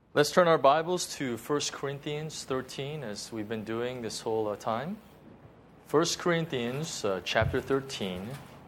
Let's turn our Bibles to 1 Corinthians 13 as we've been doing this whole time. 1 Corinthians chapter 13.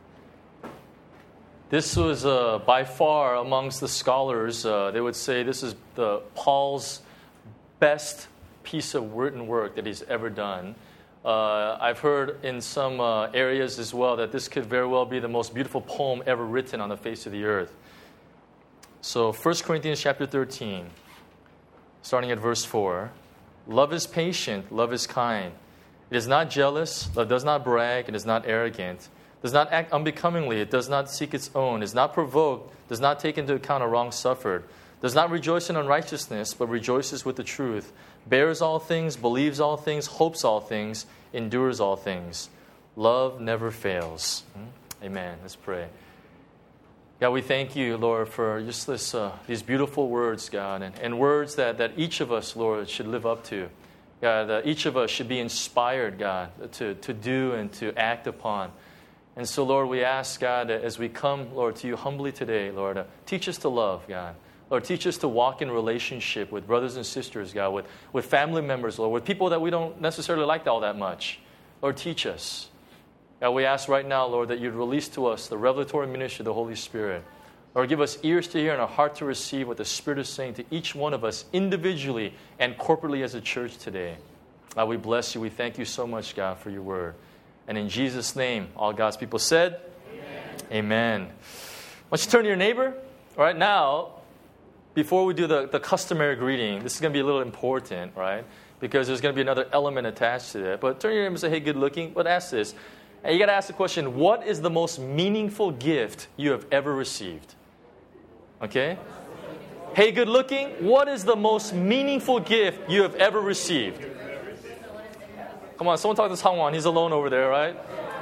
This was by far amongst the scholars, they would say this is Paul's best piece of written work that he's ever done. I've heard in some areas as well that this could very well be the most beautiful poem ever written on the face of the earth. So 1 Corinthians chapter 13. Starting at verse 4, love is patient, love is kind. It is not jealous, love does not brag, it is not arrogant, does not act unbecomingly, it does not seek its own, is not provoked, does not take into account a wrong suffered, does not rejoice in unrighteousness, but rejoices with the truth, bears all things, believes all things, hopes all things, endures all things. Love never fails. Amen. Let's pray. God, we thank you, Lord, for just these beautiful words, God, and words that each of us, Lord, should live up to. God, that each of us should be inspired, God, to do and to act upon. And so, Lord, we ask, God, as we come, Lord, to you humbly today, Lord, teach us to love, God. Lord, teach us to walk in relationship with brothers and sisters, God, with family members, Lord, with people that we don't necessarily like all that much. Lord, teach us. God, we ask right now, Lord, that you'd release to us the revelatory ministry of the Holy Spirit. Lord, give us ears to hear and a heart to receive what the Spirit is saying to each one of us individually and corporately as a church today. God, we bless you. We thank you so much, God, for your word. And in Jesus' name, all God's people said, Amen. Why don't you turn to your neighbor? All right, now, before we do the customary greeting, this is going to be a little important, right? Because there's going to be another element attached to it. But turn to your neighbor and say, hey, good looking. But ask this. And you got to ask the question, what is the most meaningful gift you have ever received? Okay? Hey, good looking, what is the most meaningful gift you have ever received? Come on, someone talk to Sangwan. He's alone over there, right?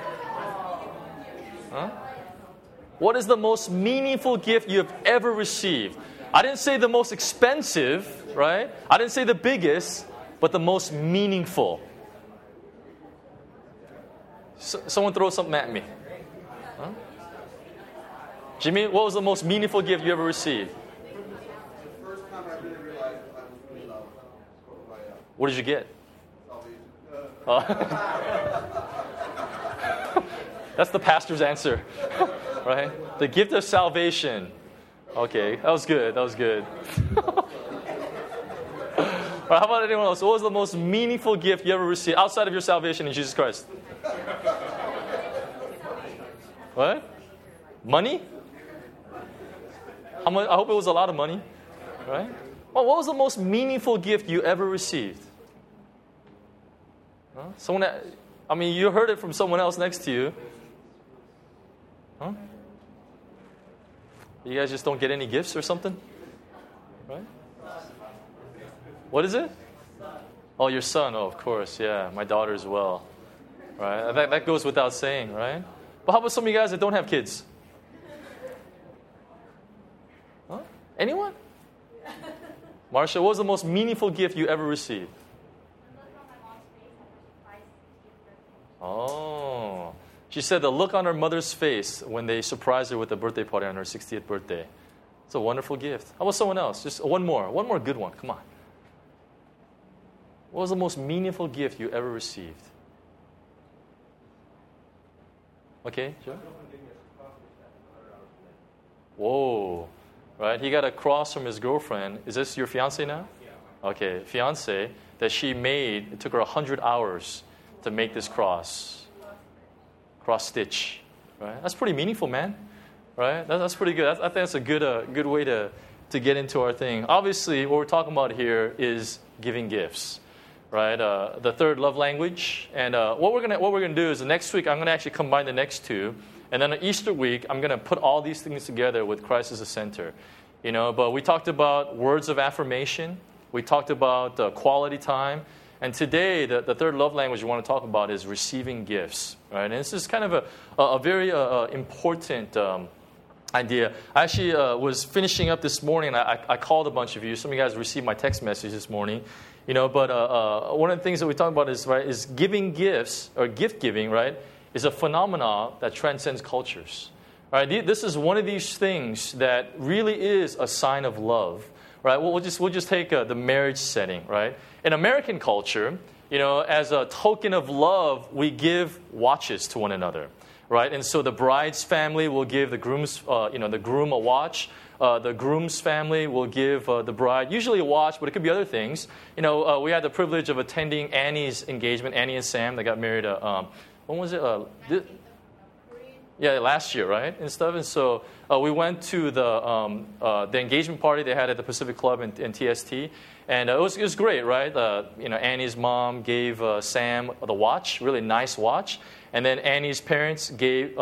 Huh? What is the most meaningful gift you have ever received? I didn't say the most expensive, right? I didn't say the biggest, but the most meaningful. Someone throw something at me. Huh? Jimmy, what was the most meaningful gift you ever received? The first time I really realized I was in love. What did you get? That's the pastor's answer, right? The gift of salvation. Okay, that was good. That was good. All right, how about anyone else? What was the most meaningful gift you ever received outside of your salvation in Jesus Christ? What? Money? How much? I hope it was a lot of money, right? Well, what was the most meaningful gift you ever received? Huh? Someone that, you heard it from someone else next to you. Huh? You guys just don't get any gifts or something? Right? What is it? Oh, your son. Oh, of course. Yeah, my daughter as well. Right? That goes without saying, right? But how about some of you guys that don't have kids? Huh? Anyone? Marsha, what was the most meaningful gift you ever received? Oh. She said the look on her mother's face when they surprised her with a birthday party on her 60th birthday. It's a wonderful gift. How about someone else? Just one more good one. Come on. What was the most meaningful gift you ever received? Okay, sure. Whoa. Right? He got a cross from his girlfriend. Is this your fiance now? Yeah. Okay, fiance that she made. It took her 100 hours to make this cross stitch. Right? That's pretty meaningful, man. Right? That's pretty good. I think that's a good way to get into our thing. Obviously, what we're talking about here is giving gifts. Right, the third love language, and what we're gonna do is the next week I'm gonna actually combine the next two, and then on Easter week I'm gonna put all these things together with Christ as the center, But we talked about words of affirmation, we talked about quality time, and today the third love language we want to talk about is receiving gifts. Right, and this is kind of a very important idea. I actually was finishing up this morning. I called a bunch of you. Some of you guys received my text message this morning. But one of the things that we talk about is giving gifts, or gift giving, right, is a phenomenon that transcends cultures. Right? This is one of these things that really is a sign of love. right? We'll just take the marriage setting, right? In American culture, as a token of love, we give watches to one another, right? And so the bride's family will give the groom's, the groom a watch. The groom's family will give the bride usually a watch, but it could be other things. We had the privilege of attending Annie's engagement, Annie and Sam. They got married. When was it? Last year, right? And stuff. And so we went to the engagement party they had at the Pacific Club in TST, and it was great, right? Annie's mom gave Sam the watch, really nice watch, and then Sam's parents gave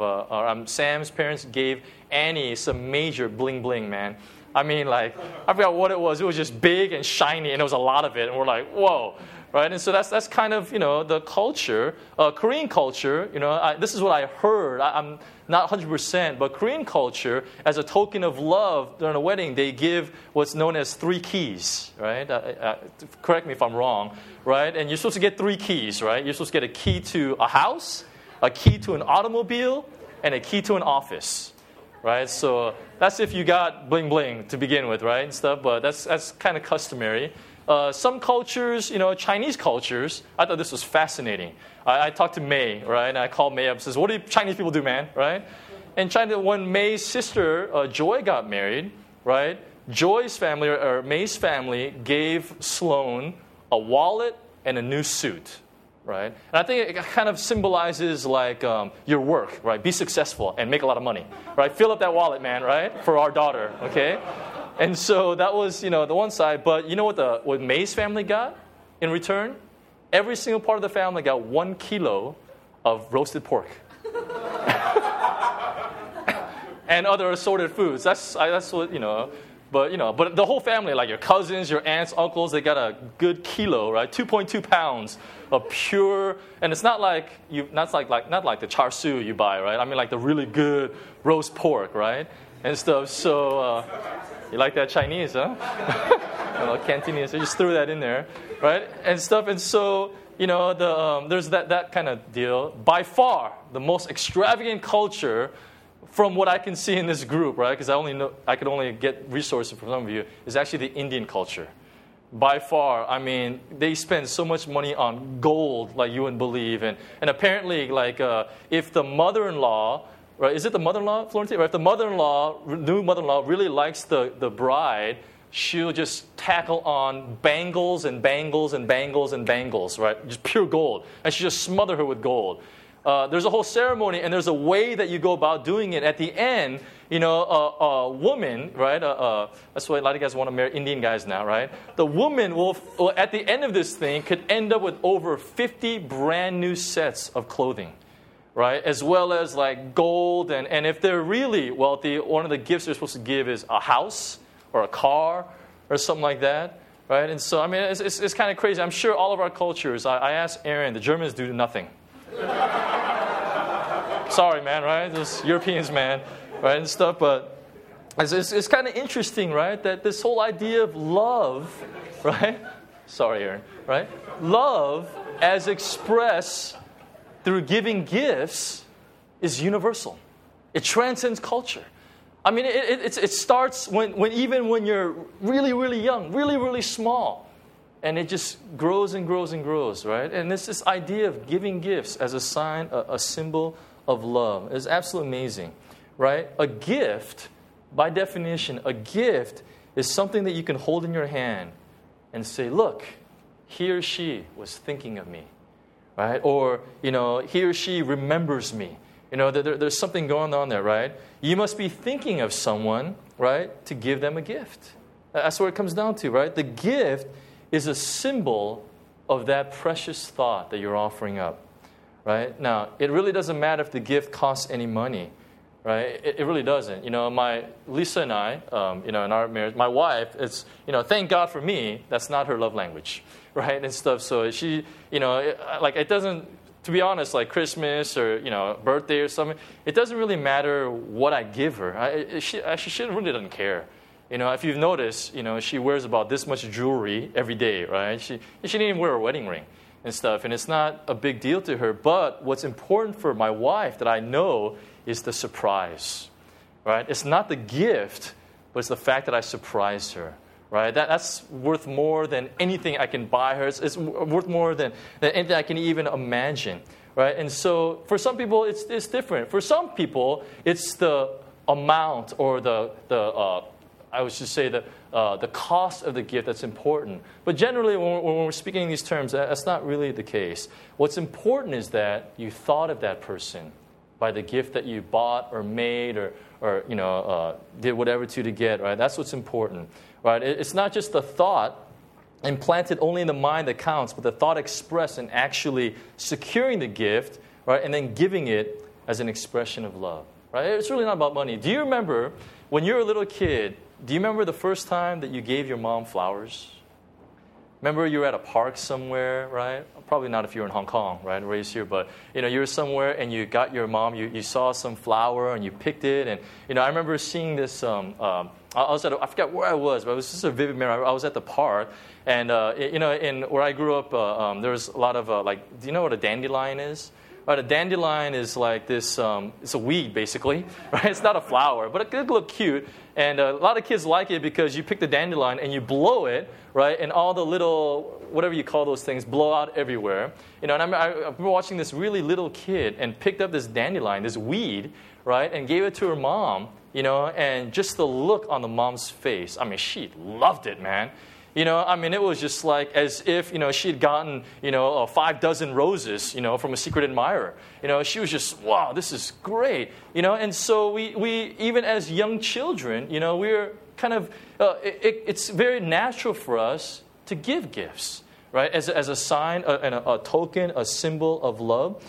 Annie some major bling bling, man. I mean, I forgot what it was. It was just big and shiny, and there was a lot of it, and we're like, whoa. Right, and so that's kind of the culture, Korean culture. This is what I heard. I'm not 100%, but Korean culture, as a token of love during a wedding, they give what's known as 3 keys. Right, correct me if I'm wrong. Right, and you're supposed to get 3 keys. Right, you're supposed to get a key to a house, a key to an automobile, and a key to an office. Right, so that's if you got bling bling to begin with, right, and stuff. But that's kind of customary. Some cultures, Chinese cultures, I thought this was fascinating. I talked to May, right? And I called May up and says, what do Chinese people do, man? Right? And China, when May's sister, Joy, got married, right? Joy's family, or May's family, gave Sloan a wallet and a new suit, right? And I think it kind of symbolizes your work, right? Be successful and make a lot of money, right? Fill up that wallet, man, right? For our daughter, okay? And so that was, the one side. But you know what May's family got in return? Every single part of the family got 1 kilo of roasted pork. And other assorted foods. That's what, But the whole family, like your cousins, your aunts, uncles, they got a good kilo, right? 2.2 pounds of pure, and it's not like not like the char siu you buy, right? I mean, like the really good roast pork, right? And stuff. So you like that Chinese, huh? Cantonese. So just threw that in there, right? And stuff. And so there's that kind of deal. By far, the most extravagant culture, from what I can see in this group, right? Because I could only get resources from some of you, is actually the Indian culture. By far, I mean, they spend so much money on gold, like you wouldn't believe, and apparently, if the mother-in-law. Right? Is it the mother-in-law, Florentine? Right? If the new mother-in-law really likes the bride, she'll just tackle on bangles and bangles and bangles and bangles, right? Just pure gold. And she'll just smother her with gold. There's a whole ceremony, and there's a way that you go about doing it. At the end, a woman, right? That's why a lot of guys want to marry Indian guys now, right? The woman will, at the end of this thing, could end up with over 50 brand new sets of clothing. Right, as well as gold, and if they're really wealthy, one of the gifts they're supposed to give is a house or a car or something like that, right? And so, I mean, it's kind of crazy. I'm sure all of our cultures. I asked Aaron, the Germans do nothing. Sorry, man, right? Those Europeans, man, right, and stuff. But it's kind of interesting, right? That this whole idea of love, right? Sorry, Aaron, right? Love as expressed through giving gifts is universal. It transcends culture. I mean, it starts when you're really, really young, really, really small. And it just grows and grows and grows, right? And it's this idea of giving gifts as a sign, a symbol of love. It's absolutely amazing, right? A gift, by definition, a gift is something that you can hold in your hand and say, look, he or she was thinking of me. Right? Or, he or she remembers me. There's something going on there, right? You must be thinking of someone, right, to give them a gift. That's what it comes down to, right? The gift is a symbol of that precious thought that you're offering up, right? Now, it really doesn't matter if the gift costs any money, right? It really doesn't. Lisa and I, in our marriage, my wife, it's, thank God for me, that's not her love language. Right, and stuff. So she, it doesn't, to be honest, like Christmas or, birthday or something, it doesn't really matter what I give her. She really doesn't care. If you've noticed, she wears about this much jewelry every day, right? She didn't even wear a wedding ring and stuff, and it's not a big deal to her. But what's important for my wife that I know is the surprise, right? It's not the gift, but it's the fact that I surprised her. right? That's worth more than anything I can buy her. It's worth more than anything I can even imagine, right? And so for some people, it's different. For some people, it's the amount or I would just say the cost of the gift that's important. But generally, when we're speaking in these terms, that's not really the case. What's important is that you thought of that person by the gift that you bought or made or did whatever to get, right? That's what's important, right? It's not just the thought implanted only in the mind that counts, but the thought expressed in actually securing the gift, right, and then giving it as an expression of love, right? It's really not about money. Do you remember when you were a little kid? Do you remember the first time that you gave your mom flowers? Remember you were at a park somewhere, right? Probably not if you were in Hong Kong, right, raised here, but you were somewhere and you got your mom, you saw some flower and you picked it, and I remember seeing this. I forgot where I was, but it was just a vivid memory. I was at the park, and in where I grew up, there's a lot of do you know what a dandelion is? Right, a dandelion is like this, it's a weed basically, right? It's not a flower, but it could look cute. And a lot of kids like it because you pick the dandelion and you blow it, right? And all the little, whatever you call those things, blow out everywhere. And I remember watching this really little kid and picked up this dandelion, this weed, right? And gave it to her mom, and just the look on the mom's face. I mean, she loved it, man. It was just like as if, she had gotten, 5 dozen roses, from a secret admirer. She was just, wow, this is great. And so we even as young children, we're kind of, it's very natural for us to give gifts, right? As a sign, a token, a symbol of love.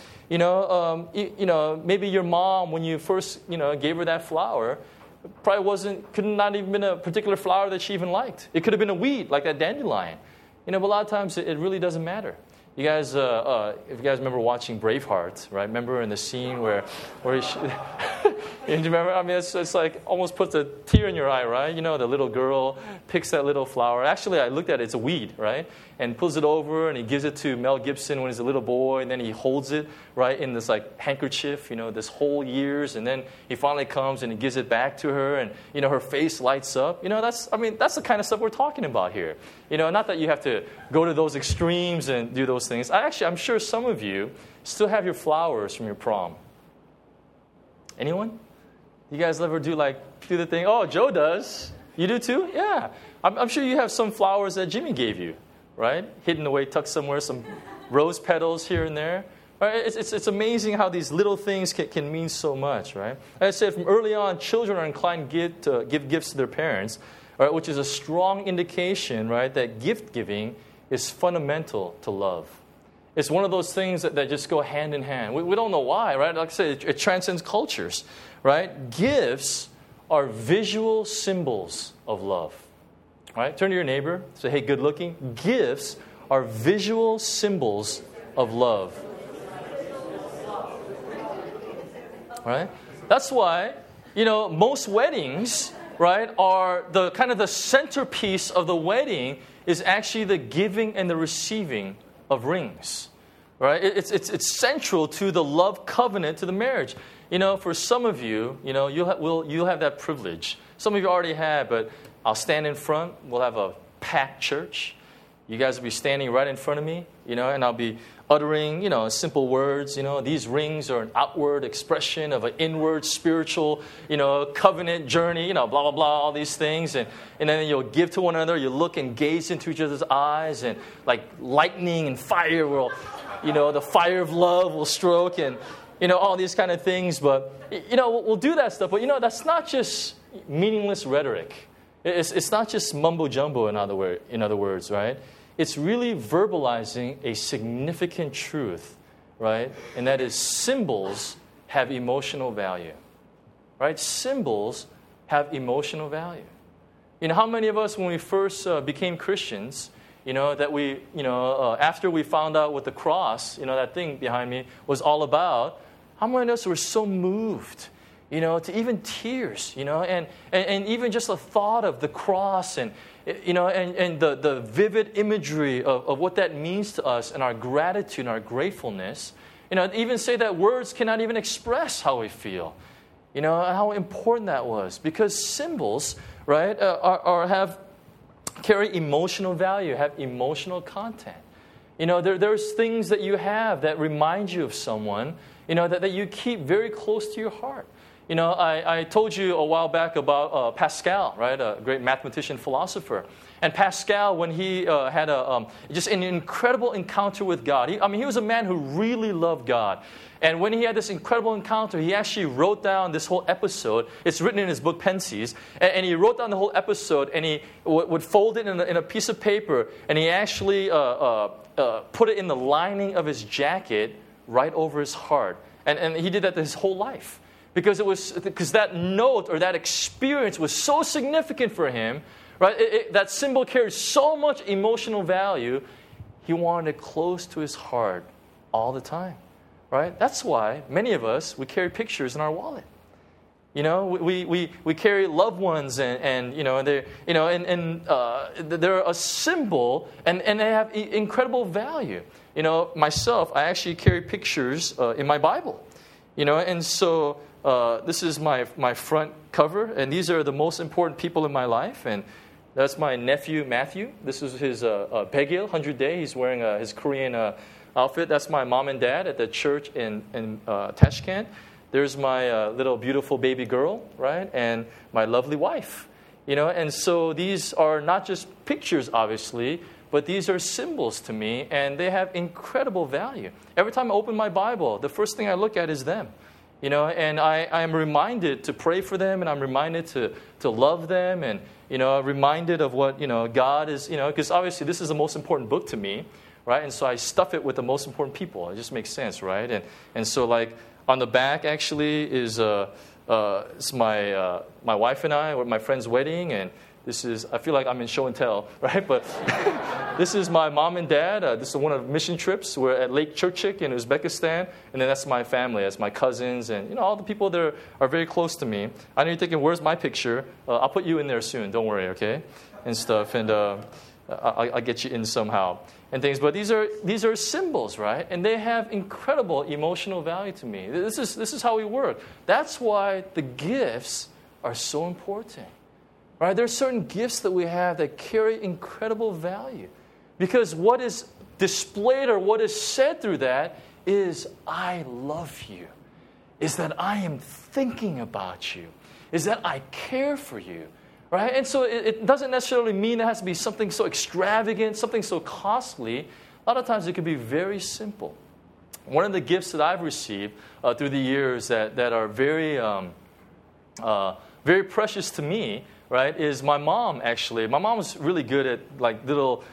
Maybe your mom, when you first, gave her that flower, probably could not even been a particular flower that she even liked. It could have been a weed like that dandelion. But a lot of times it really doesn't matter. You guys, if you guys remember watching Braveheart, right? Remember in the scene where do you remember? I mean, it's like almost puts a tear in your eye, right? The little girl picks that little flower. Actually, I looked at it, it's a weed, right? And pulls it over and he gives it to Mel Gibson when he's a little boy, and then he holds it, right, in this like handkerchief, this whole years, and then he finally comes and he gives it back to her, and her face lights up. That's the kind of stuff we're talking about here. Not that you have to go to those extremes and do those things. I'm sure some of you still have your flowers from your prom. Anyone? You guys ever do the thing? Oh, Joe does. You do too? Yeah. I'm sure you have some flowers that Jimmy gave you, right? Hidden away, tucked somewhere, some rose petals here and there. Right? It's amazing how these little things can mean so much, right? As I said, from early on, children are inclined to give gifts to their parents, right, which is a strong indication, right, that gift giving is fundamental to love. It's one of those things that just go hand in hand. We don't know why, right? Like I said, it transcends cultures, right? Gifts are visual symbols of love, right? Turn to your neighbor, say, hey, good looking. Gifts are visual symbols of love, right? That's why, most weddings, right, are the kind of the centerpiece of the wedding is actually the giving and the receiving of rings, right? It's central to the love covenant, to the marriage. For some of you, you'll have that privilege. Some of you already have, but I'll stand in front. We'll have a packed church. You guys will be standing right in front of me, and I'll be uttering, simple words. These rings are an outward expression of an inward spiritual, covenant journey, blah, blah, blah, all these things. And then you'll give to one another. You look and gaze into each other's eyes, and like lightning and fire will, the fire of love will stroke, and, all these kind of things. But, we'll do that stuff. But, that's not just meaningless rhetoric. It's not just mumbo jumbo, in other words, right? It's really verbalizing a significant truth, right? And that is symbols have emotional value, right? Symbols have emotional value. How many of us, when we first became Christians, that we, after we found out what the cross, that thing behind me was all about, how many of us were so moved, to even tears, and even just the thought of the cross and the vivid imagery of what that means to us and our gratitude and our gratefulness, even say that words cannot even express how we feel, how important that was. Because symbols, right, have carry emotional value, have emotional content. There's things that you have that remind you of someone, that you keep very close to your heart. I told you a while back about Pascal, right? A great mathematician, philosopher. And Pascal, when he had just an incredible encounter with God, he was a man who really loved God. And when he had this incredible encounter, he actually wrote down this whole episode. It's written in his book, Pensies. And he wrote down the whole episode, and he would fold it in a piece of paper, and he actually put it in the lining of his jacket right over his heart. And he did that his whole life. Because that note or that experience was so significant for him, right? That symbol carried so much emotional value, he wanted it close to his heart all the time. Right? That's why many of us, we carry pictures in our wallet. We carry loved ones, and they're a symbol, and they have incredible value. Myself, I actually carry pictures in my Bible. And so this is my front cover, and these are the most important people in my life, and that's my nephew Matthew. This is his Baekgil, 100th day. He's wearing his Korean outfit. That's my mom and dad at the church in Tashkent. There's my little beautiful baby girl, right? And my lovely wife. And so these are not just pictures, obviously, but these are symbols to me, and they have incredible value. Every time I open my Bible, the first thing I look at is them. And I am reminded to pray for them, and I'm reminded to love them, and, reminded of what, God is, because obviously this is the most important book to me. Right? And so I stuff it with the most important people. It just makes sense, right? And so like on the back actually is it's my wife and I, or my friend's wedding, and this is, I feel like I'm in show and tell, right? But this is my mom and dad. This is one of the mission trips. We're at Lake Churchik in Uzbekistan, and then that's my family. That's my cousins, and all the people that are very close to me. I know you're thinking, where's my picture? I'll put you in there soon. Don't worry, okay? And stuff, and I'll get you in somehow. And things, but these are symbols, right? And they have incredible emotional value to me. This is how we work. That's why the gifts are so important, right? There are certain gifts that we have that carry incredible value, because what is displayed or what is said through that is, "I love you," is that I am thinking about you, is that I care for you. Right? And so it doesn't necessarily mean it has to be something so extravagant, something so costly. A lot of times it can be very simple. One of the gifts that I've received through the years that are very, very precious to me, right, is my mom, actually. My mom was really good at like little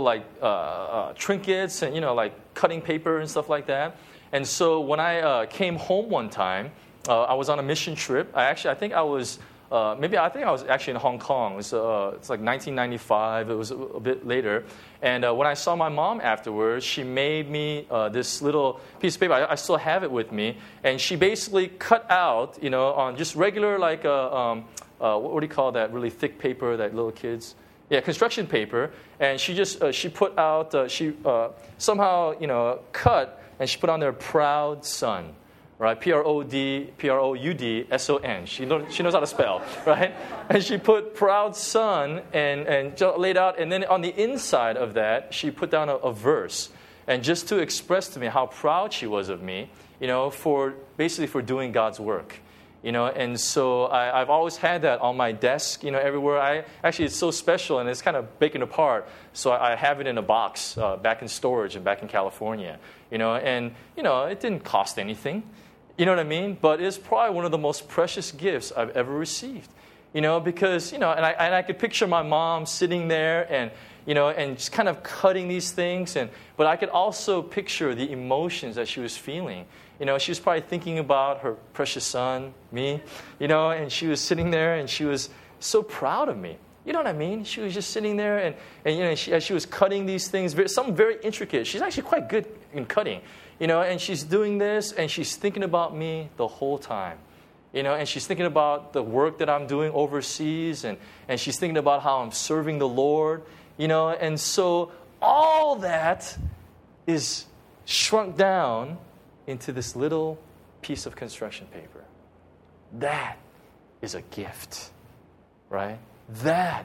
trinkets and, like cutting paper and stuff like that. And so when I came home one time, I was on a mission trip. I think I was actually in Hong Kong. It's like 1995. It was a bit later. And when I saw my mom afterwards, she made me this little piece of paper. I still have it with me. And she basically cut out, on just regular, like, what do you call that really thick paper that little kids? Yeah, construction paper. And she just, she put out, somehow, cut, and she put on there, "Proud Son." Right, Proudson. She knows how to spell, right? And she put "Proud Son" and laid out, and then on the inside of that, she put down a verse, and just to express to me how proud she was of me, for doing God's work, And so I've always had that on my desk, everywhere. It's so special, and it's kind of breaking apart. So I have it in a box back in storage and back in California, And it didn't cost anything. You know what I mean? But it's probably one of the most precious gifts I've ever received. Because, and I could picture my mom sitting there and just kind of cutting these things. But I could also picture the emotions that she was feeling. She was probably thinking about her precious son, me, and she was sitting there and she was so proud of me. You know what I mean? She was just sitting there and as she was cutting these things, something very intricate. She's actually quite good in cutting. And she's doing this, and she's thinking about me the whole time. And she's thinking about the work that I'm doing overseas, and she's thinking about how I'm serving the Lord, And so all that is shrunk down into this little piece of construction paper. That is a gift, right? That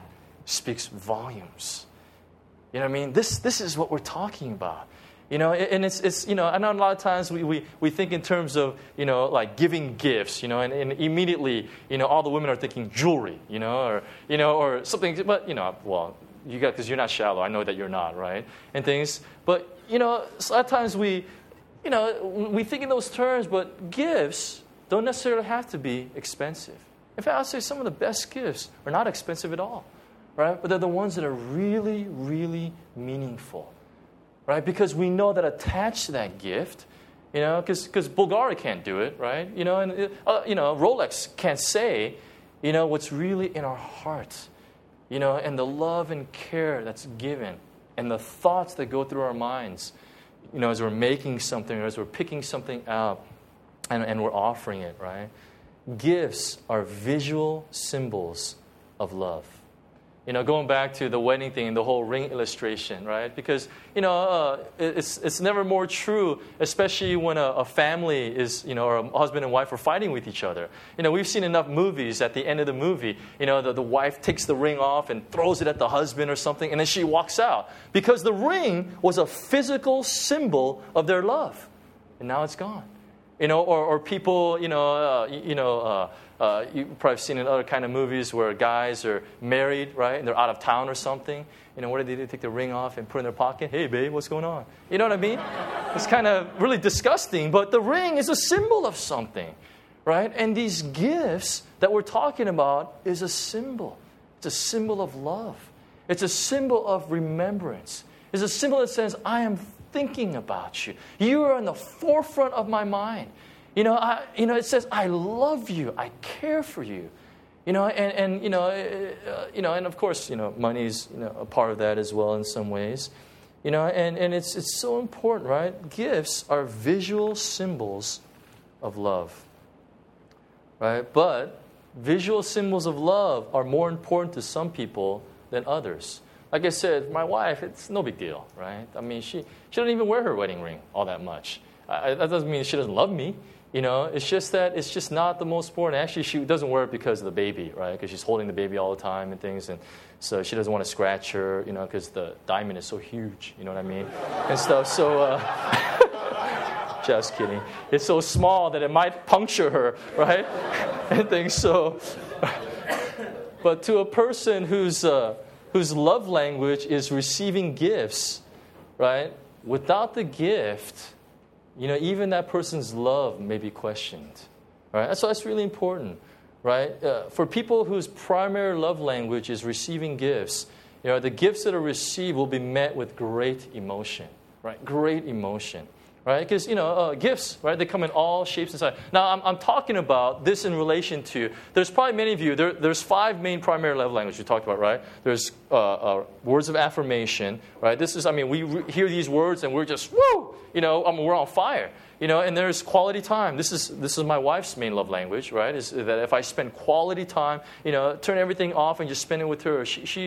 speaks volumes. You know what I mean? This is what we're talking about. You know, and it's you know, I know a lot of times we think in terms of, you know, like giving gifts, you know, and immediately, you know, all the women are thinking jewelry, you know, or something, but, you know, well, because you're not shallow, I know that you're not, right? And things, but, you know, a lot of times we think in those terms, but gifts don't necessarily have to be expensive. In fact, I'll say some of the best gifts are not expensive at all, right? But they're the ones that are really, really meaningful. Right? Because we know that attached to that gift, you know, because Bulgari can't do it, right? You know, and you know, Rolex can't say, you know, what's really in our hearts, you know, and the love and care that's given, and the thoughts that go through our minds, you know, as we're making something or as we're picking something out, and we're offering it, right? Gifts are visual symbols of love. You know, going back to the wedding thing and the whole ring illustration, right? Because, you know, it's never more true, especially when a family is, you know, or a husband and wife are fighting with each other. You know, we've seen enough movies at the end of the movie, you know, the wife takes the ring off and throws it at the husband or something, and then she walks out. Because the ring was a physical symbol of their love. And now it's gone. You know, or people, you've probably seen in other kind of movies where guys are married, right, and they're out of town or something. You know, what do they do? They take the ring off and put it in their pocket. Hey, babe, what's going on? You know what I mean? It's kind of really disgusting, but the ring is a symbol of something, right? And these gifts that we're talking about is a symbol. It's a symbol of love. It's a symbol of remembrance. It's a symbol that says, I am thinking about you. You are on the forefront of my mind. You know, it says, I love you. I care for you. You know, and and of course, you know, money's, you know, a part of that as well in some ways. You know, and it's so important, right? Gifts are visual symbols of love. Right? But visual symbols of love are more important to some people than others. Like I said, my wife, it's no big deal, right? I mean, she doesn't even wear her wedding ring all that much. That doesn't mean she doesn't love me. You know, it's just that it's just not the most important. Actually, she doesn't wear it because of the baby, right? Because she's holding the baby all the time and things. And so she doesn't want to scratch her, you know, because the diamond is so huge, you know what I mean? And stuff. So, just kidding. It's so small that it might puncture her, right? And things. So, but to a person whose love language is receiving gifts, right? Without the gift, you know, even that person's love may be questioned, right? So that's really important, right? For people whose primary love language is receiving gifts, you know, the gifts that are received will be met with great emotion, right? Great emotion, right? Because, you know, gifts, right? They come in all shapes and sizes. Now, I'm talking about this in relation to, there's probably many of you, there's 5 main primary love languages we talked about, right? There's words of affirmation, right? This is, I mean, we hear these words and we're just, woo! You know, we're on fire. You know, and there's quality time. This is my wife's main love language, right? Is that if I spend quality time, you know, turn everything off and just spend it with her.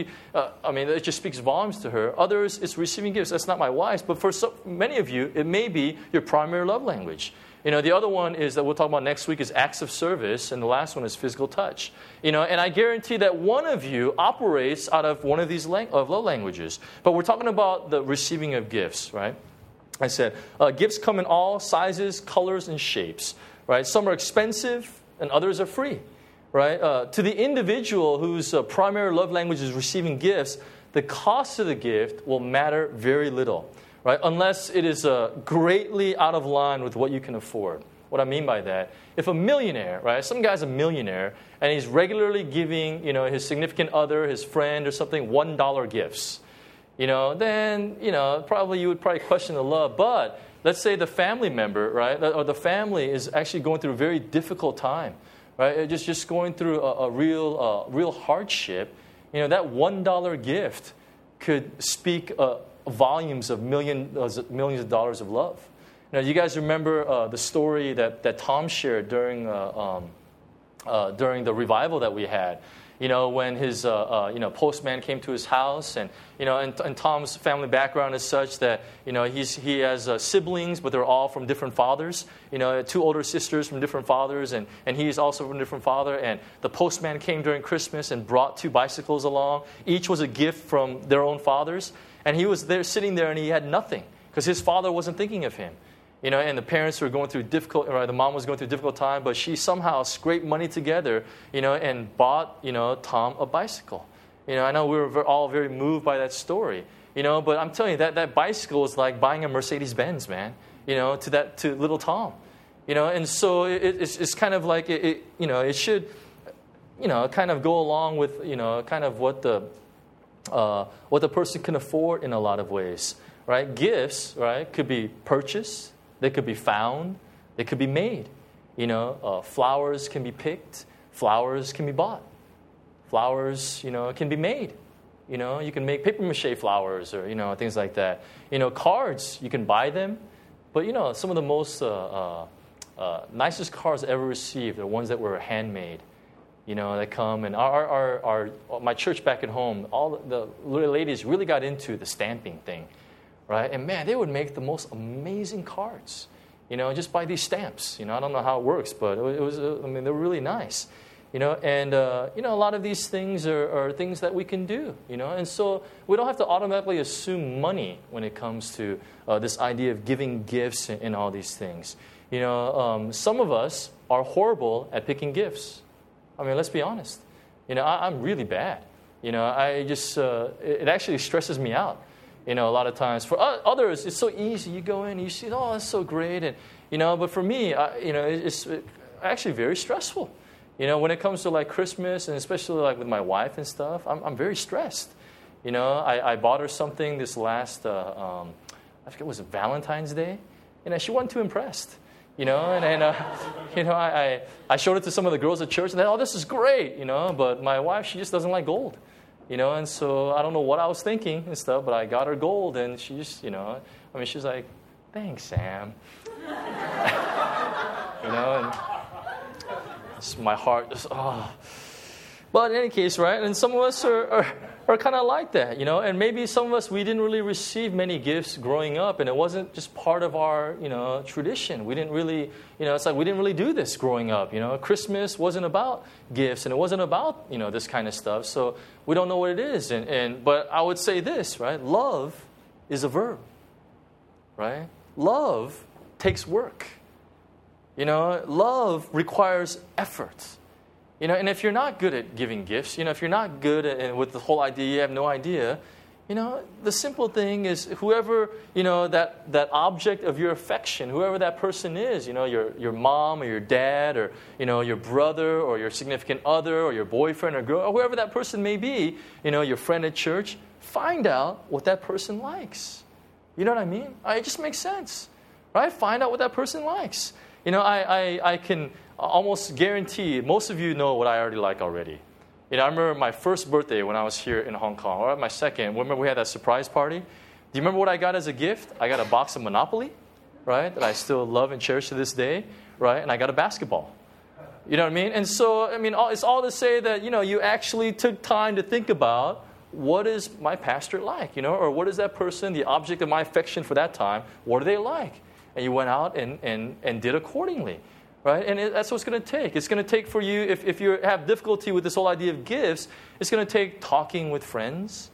I mean, it just speaks volumes to her. Others, it's receiving gifts. That's not my wife's, but for so many of you, it may be your primary love language. You know, the other one is that we'll talk about next week is acts of service, and the last one is physical touch. You know, and I guarantee that one of you operates out of one of these love languages. But we're talking about the receiving of gifts, right? I said, gifts come in all sizes, colors, and shapes, right? Some are expensive and others are free, right? To the individual whose primary love language is receiving gifts, the cost of the gift will matter very little, right? Unless it is greatly out of line with what you can afford. What I mean by that, if a millionaire, right? Some guy's a millionaire and he's regularly giving, you know, his significant other, his friend or something, $1 gifts. You know, then, you know, you would question the love. But let's say the family member, right, or the family is actually going through a very difficult time, right? Just going through a real hardship. You know, that $1 gift could speak volumes of millions of dollars of love. Now, you guys remember the story that Tom shared during the revival that we had. when his postman came to his house, and and Tom's family background is such that he has siblings, but they're all from different fathers. 2 older sisters from different fathers, and he's also from a different father. And the postman came during Christmas and brought 2 bicycles along. Each was a gift from their own fathers, and he was there sitting there, and he had nothing because his father wasn't thinking of him. And the parents were going through the mom was going through a difficult time, but she somehow scraped money together, and bought, Tom a bicycle. I know we were all very moved by that story, but I'm telling you that bicycle was like buying a Mercedes-Benz, man, to little Tom, and so it's kind of like it should, kind of go along with, kind of what the person can afford in a lot of ways, right? Gifts, right, could be purchased. They could be found. They could be made. Flowers can be picked. Flowers can be bought. Flowers, can be made. You can make papier-mâché flowers or, things like that. Cards, you can buy them. But, some of the most nicest cards I ever received are ones that were handmade. That come. And my church back at home, all the ladies really got into the stamping thing. Right? And man, they would make the most amazing cards, just by these stamps. I don't know how it works, but it was, they're really nice. And a lot of these things are things that we can do, and so we don't have to automatically assume money when it comes to this idea of giving gifts and all these things. Some of us are horrible at picking gifts. Let's be honest. I'm really bad. I just, it actually stresses me out. A lot of times. For others, it's so easy. You go in, and you see, oh, that's so great, and but for me, it's actually very stressful. When it comes to like Christmas, and especially like with my wife and stuff, I'm very stressed. I bought her something this last, I forget, was it Valentine's Day, and she wasn't too impressed. I showed it to some of the girls at church, and they, oh, this is great, but my wife, she just doesn't like gold. And so I don't know what I was thinking and stuff, but I got her gold, and she just, she's like, thanks, Sam. And my heart just, oh. But in any case, right, and some of us are kind of like that, and maybe some of us, we didn't really receive many gifts growing up, and it wasn't just part of our, tradition. We didn't really, it's like we didn't really do this growing up, Christmas wasn't about gifts, and it wasn't about, this kind of stuff, so we don't know what it is, but I would say this, right, love is a verb, right? Love takes work, love requires effort. And if you're not good at giving gifts, if you're not good at, with the whole idea, you have no idea, the simple thing is whoever, that object of your affection, whoever that person is, your mom or your dad or, your brother or your significant other or your boyfriend or girl, or whoever that person may be, your friend at church, find out what that person likes. You know what I mean? It just makes sense, right? Find out what that person likes. I can almost guarantee most of you know what I already like already. I remember my first birthday when I was here in Hong Kong, or my second. Remember we had that surprise party? Do you remember what I got as a gift? I got a box of Monopoly, right, that I still love and cherish to this day, right? And I got a basketball. You know what I mean? And so, it's all to say that, you actually took time to think about what is my pastor like, or what is that person, the object of my affection for that time, what are they like? And you went out and did accordingly. Right? And that's what it's going to take. It's going to take for you, if you have difficulty with this whole idea of gifts, it's going to take talking with friends.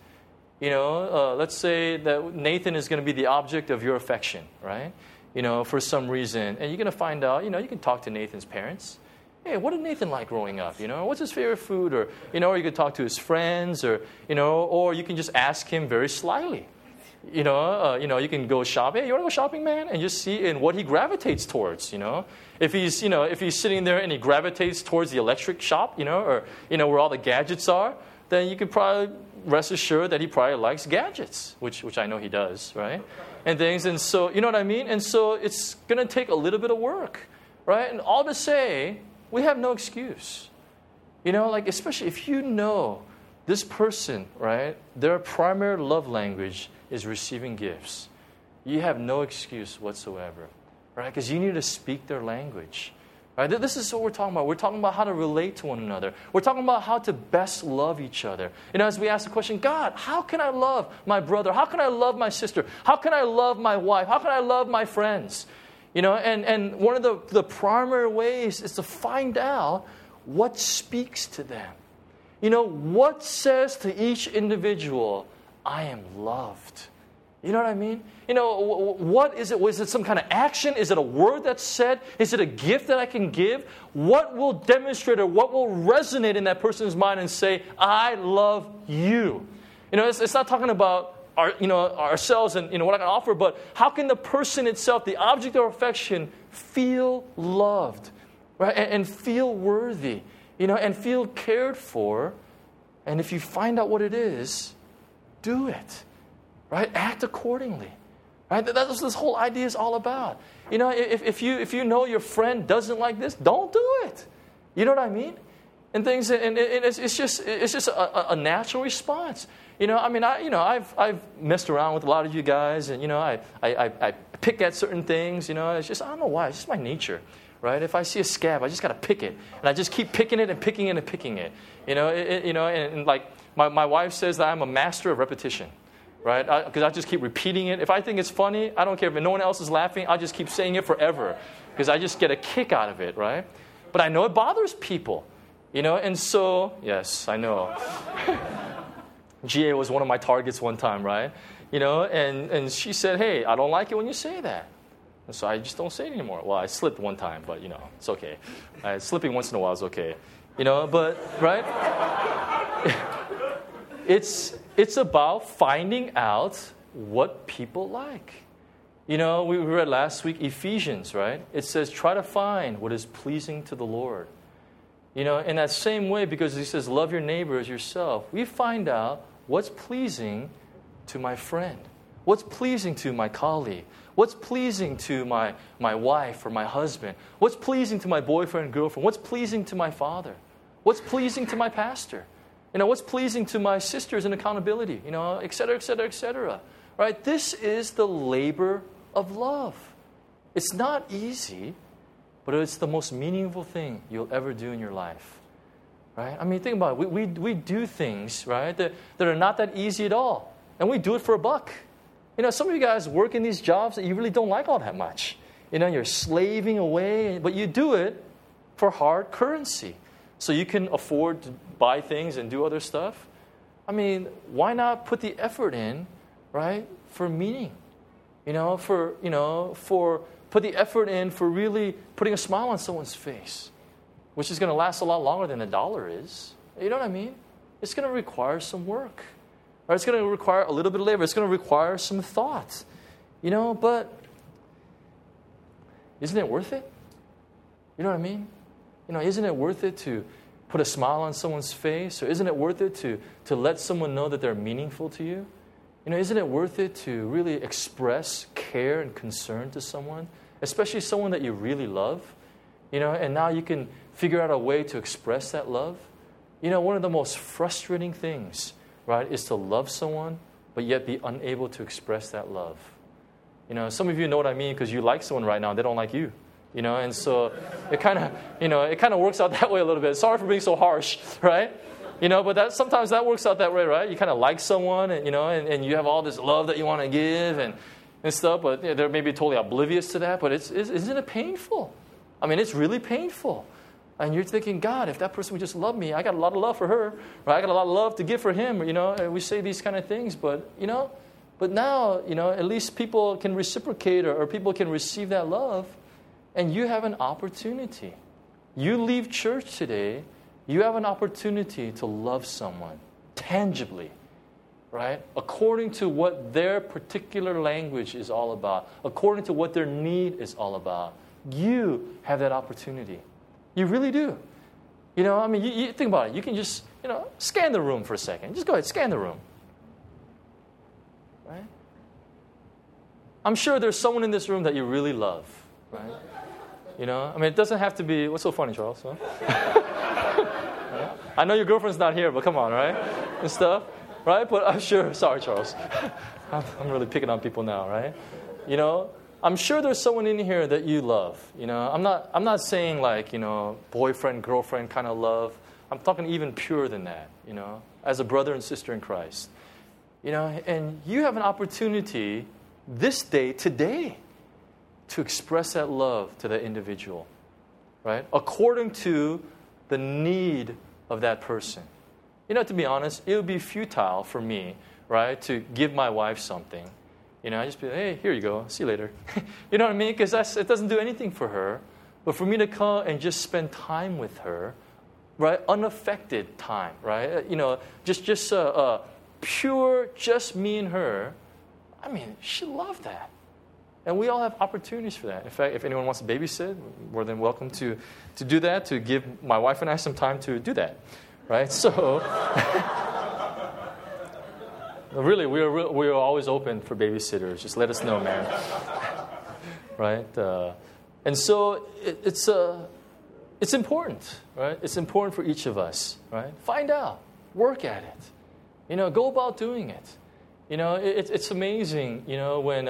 Let's say that Nathan is going to be the object of your affection, right? For some reason. And you're going to find out, you can talk to Nathan's parents. Hey, what did Nathan like growing up? What's his favorite food? Or, or you could talk to his friends, or you can just ask him very slyly. You can go shop. Hey, you want to go shopping, man? And just see what he gravitates towards. If he's sitting there and he gravitates towards the electric shop, or where all the gadgets are, then you can probably rest assured that he probably likes gadgets, which I know he does, right? And things, and so you know what I mean. And so it's going to take a little bit of work, right? And all to say, we have no excuse. Especially if this person, right? Their primary love language is receiving gifts. You have no excuse whatsoever, right? Because you need to speak their language, Right? This is what we're talking about. We're talking about how to relate to one another. We're talking about how to best love each other. As we ask the question, God, how can I love my brother? How can I love my sister? How can I love my wife? How can I love my friends? And one of the primary ways is to find out what speaks to them. What says to each individual, I am loved. You know what I mean? What is it? Was it some kind of action? Is it a word that's said? Is it a gift that I can give? What will demonstrate or what will resonate in that person's mind and say, I love you? It's not talking about ourselves and what I can offer, but how can the person itself, the object of affection, feel loved, right? And feel worthy, and feel cared for. And if you find out what it is, do it. Right? Act accordingly. Right? That's what this whole idea is all about. If you know your friend doesn't like this, don't do it. You know what I mean? And things, and it's just a natural response. I've messed around with a lot of you guys, and I pick at certain things. It's just, I don't know why. It's just my nature. Right? If I see a scab, I just got to pick it, and I just keep picking it and picking it and picking it. And like my wife says that I'm a master of repetition. Right? Because I just keep repeating it. If I think it's funny, I don't care if no one else is laughing. I'll just keep saying it forever because I just get a kick out of it, right? But I know it bothers people, and so, yes, I know. GA was one of my targets one time, right? And she said, hey, I don't like it when you say that. And so I just don't say it anymore. Well, I slipped one time, but, it's okay. Slipping once in a while is okay. But, right? It's about finding out what people like. We read last week Ephesians, right? It says, try to find what is pleasing to the Lord. In that same way, because he says, love your neighbor as yourself, we find out what's pleasing to my friend, what's pleasing to my colleague, what's pleasing to my wife or my husband, what's pleasing to my boyfriend and girlfriend, what's pleasing to my father, what's pleasing to my pastor. What's pleasing to my sisters in accountability, et cetera, et cetera, et cetera. Right? This is the labor of love. It's not easy, but it's the most meaningful thing you'll ever do in your life. Right? Think about it. We do things, right, that are not that easy at all. And we do it for $1. Some of you guys work in these jobs that you really don't like all that much. You're slaving away, but you do it for hard currency. So you can afford to buy things and do other stuff. Why not put the effort in, right, for meaning? For put the effort in for really putting a smile on someone's face, which is going to last a lot longer than $1 is. You know what I mean? It's going to require some work. Right? It's going to require a little bit of labor. It's going to require some thought. But isn't it worth it? You know what I mean? Isn't it worth it to put a smile on someone's face? Or isn't it worth it to let someone know that they're meaningful to you? Isn't it worth it to really express care and concern to someone? Especially someone that you really love? And now you can figure out a way to express that love? One of the most frustrating things, right, is to love someone, but yet be unable to express that love. Some of you know what I mean because you like someone right now and they don't like you. And so it kind of works out that way a little bit. Sorry for being so harsh, right? But sometimes that works out that way, right? You kind of like someone, and and you have all this love that you want to give and stuff, but they're maybe totally oblivious to that. But isn't it painful? It's really painful. And you're thinking, God, if that person would just love me, I got a lot of love for her, right? I got a lot of love to give for him, And we say these kind of things, but but now, at least people can reciprocate or people can receive that love. And you have an opportunity. You leave church today, you have an opportunity to love someone tangibly, right? According to what their particular language is all about, according to what their need is all about. You have that opportunity. You really do. You think about it. You can just, scan the room for a second. Just go ahead, scan the room. Right? I'm sure there's someone in this room that you really love, right? It doesn't have to be... What's so funny, Charles? Huh? Right? I know your girlfriend's not here, but come on, right? And stuff, right? But I'm sure... Sorry, Charles. I'm really picking on people now, right? I'm sure there's someone in here that you love. I'm not saying like, boyfriend, girlfriend kind of love. I'm talking even purer than that, as a brother and sister in Christ. And you have an opportunity this day, today, to express that love to that individual, right? According to the need of that person. To be honest, it would be futile for me, right, to give my wife something. I just be like, hey, here you go. See you later. You know what I mean? Because it doesn't do anything for her. But for me to come and just spend time with her, right, unaffected time, right? Just pure, just me and her. I mean, she loved that. And we all have opportunities for that. In fact, if anyone wants to babysit, more than welcome to do that, to give my wife and I some time to do that, right? So, really, we are always open for babysitters. Just let us know, man. Right? And so it's important, right? It's important for each of us, right? Find out, work at it, go about doing it. It's amazing, when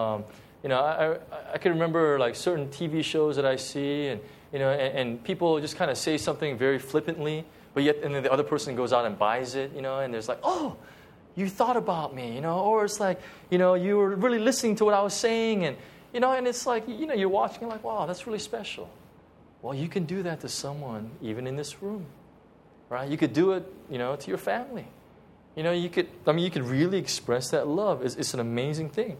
I can remember like certain TV shows that I see, and and people just kind of say something very flippantly, but yet and then the other person goes out and buys it, and there's like, oh, you thought about me, or it's like, you were really listening to what I was saying, and and it's like, you're watching, you're like, wow, that's really special. Well, you can do that to someone even in this room, right? You could do it, to your family. You could really express that love. It's an amazing thing,